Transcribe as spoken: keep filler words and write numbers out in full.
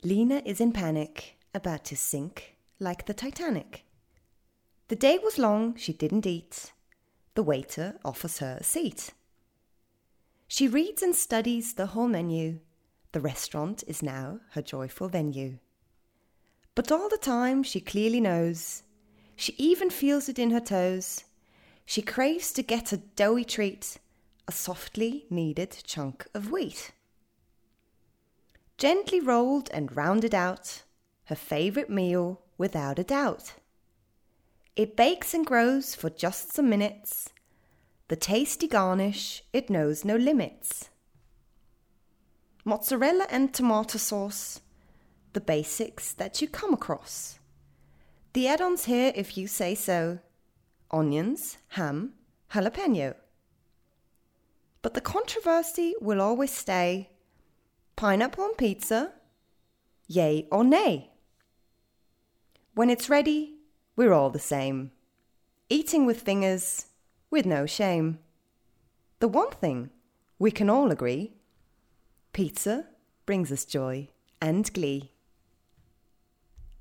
Lena is in panic, about to sink like the Titanic. The day was long, she didn't eat. The waiter offers her a seat. She reads and studies the whole menu. The restaurant is now her joyful venue. But all the time she clearly knows, she even feels it in her toes, she craves to get a doughy treat, a softly kneaded chunk of wheat. Gently rolled and rounded out, her favourite meal without a doubt. It bakes and grows for just some minutes. The tasty garnish, it knows no limits. Mozzarella and tomato sauce, the basics that you come across. The add-ons here, if you say so, onions, ham, jalapeno. But the controversy will always stay. Pineapple on pizza, yay or nay? When it's ready, we're all the same. Eating with fingers, with no shame. The one thing we can all agree, pizza brings us joy and glee.